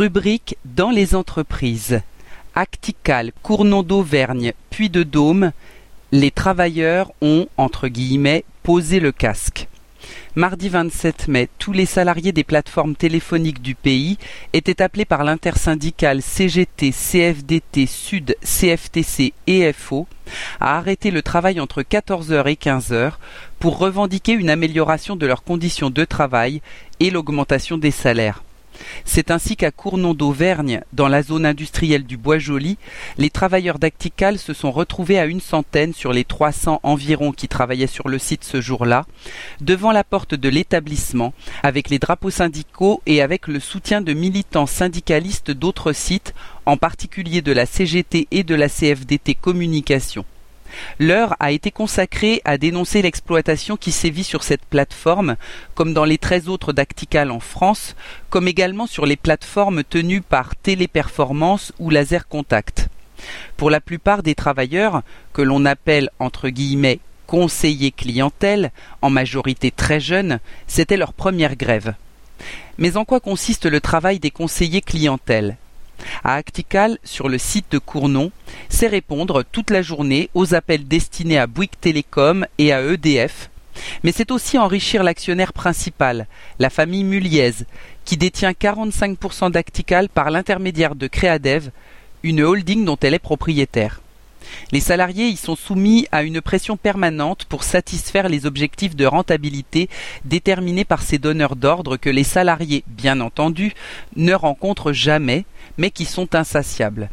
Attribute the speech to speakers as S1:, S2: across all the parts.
S1: Rubrique dans les entreprises. Actical, Cournon d'Auvergne, Puy-de-Dôme, les travailleurs ont, entre guillemets, posé le casque. Mardi 27 mai, tous les salariés des plateformes téléphoniques du pays étaient appelés par l'intersyndicale CGT, CFDT, Sud, CFTC et FO à arrêter le travail entre 14 h et 15 h pour revendiquer une amélioration de leurs conditions de travail et l'augmentation des salaires. C'est ainsi qu'à Cournon d'Auvergne, dans la zone industrielle du Bois-Joli, les travailleurs d'Actical se sont retrouvés à 100 sur les 300 environ qui travaillaient sur le site ce jour-là, devant la porte de l'établissement, avec les drapeaux syndicaux et avec le soutien de militants syndicalistes d'autres sites, en particulier de la CGT et de la CFDT Communication. L'heure a été consacrée à dénoncer l'exploitation qui sévit sur cette plateforme, comme dans les 13 autres d'Actical en France, comme également sur les plateformes tenues par Téléperformance ou Laser Contact. Pour la plupart des travailleurs, que l'on appelle entre guillemets conseillers clientèle, en majorité très jeunes, c'était leur première grève. Mais en quoi consiste le travail des conseillers clientèle ? À Actical, sur le site de Cournon, c'est répondre toute la journée aux appels destinés à Bouygues Télécom et à EDF, mais c'est aussi enrichir l'actionnaire principal, la famille Muliez, qui détient 45% d'Actical par l'intermédiaire de Créadev, une holding dont elle est propriétaire. Les salariés y sont soumis à une pression permanente pour satisfaire les objectifs de rentabilité déterminés par ces donneurs d'ordre que les salariés, bien entendu, ne rencontrent jamais, mais qui sont insatiables.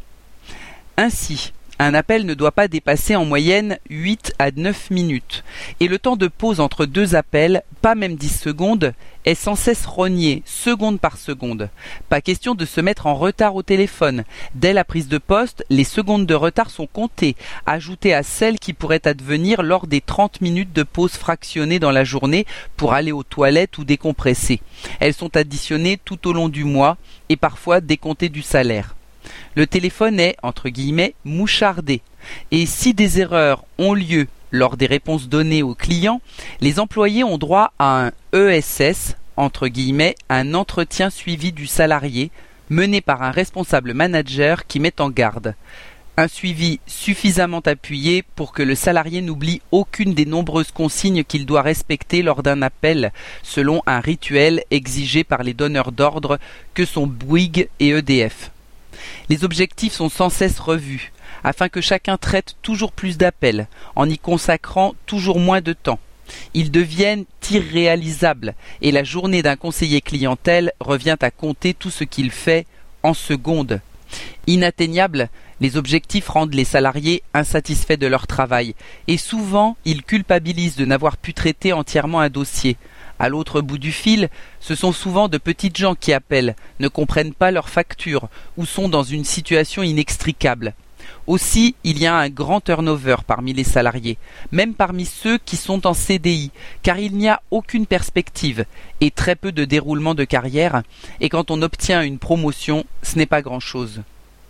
S1: Ainsi, un appel ne doit pas dépasser en moyenne 8 à 9 minutes, et le temps de pause entre deux appels, pas même 10 secondes, est sans cesse rogné, seconde par seconde. Pas question de se mettre en retard au téléphone. Dès la prise de poste, les secondes de retard sont comptées, ajoutées à celles qui pourraient advenir lors des 30 minutes de pause fractionnée dans la journée pour aller aux toilettes ou décompresser. Elles sont additionnées tout au long du mois et parfois décomptées du salaire. Le téléphone est, entre guillemets, mouchardé. Et si des erreurs ont lieu lors des réponses données aux clients, les employés ont droit à un ESS, entre guillemets, un entretien suivi du salarié, mené par un responsable manager qui met en garde. Un suivi suffisamment appuyé pour que le salarié n'oublie aucune des nombreuses consignes qu'il doit respecter lors d'un appel, selon un rituel exigé par les donneurs d'ordre que sont Bouygues et EDF. Les objectifs sont sans cesse revus, afin que chacun traite toujours plus d'appels, en y consacrant toujours moins de temps. Ils deviennent irréalisables, et la journée d'un conseiller clientèle revient à compter tout ce qu'il fait en secondes. Inatteignables, les objectifs rendent les salariés insatisfaits de leur travail, et souvent ils culpabilisent de n'avoir pu traiter entièrement un dossier. À l'autre bout du fil, ce sont souvent de petites gens qui appellent, ne comprennent pas leurs factures ou sont dans une situation inextricable. Aussi, il y a un grand turnover parmi les salariés, même parmi ceux qui sont en CDI, car il n'y a aucune perspective et très peu de déroulement de carrière, et quand on obtient une promotion, ce n'est pas grand-chose.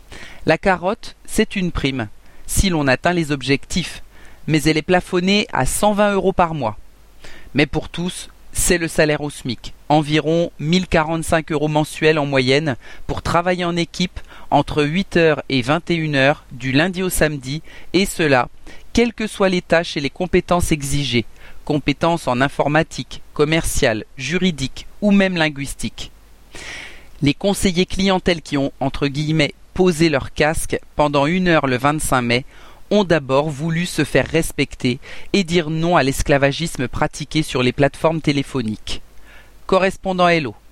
S1: La carotte, c'est une prime, si l'on atteint les objectifs, mais elle est plafonnée à 120 € par mois. Mais pour tous, c'est le salaire au SMIC, environ 1045 € mensuels en moyenne pour travailler en équipe entre 8 h et 21 h du lundi au samedi, et cela, quelles que soient les tâches et les compétences exigées, compétences en informatique, commerciale, juridique ou même linguistique. Les conseillers clientèle qui ont, entre guillemets, posé leur casque pendant 1 heure le 25 mai ont d'abord voulu se faire respecter et dire non à l'esclavagisme pratiqué sur les plateformes téléphoniques. Correspondant Hello.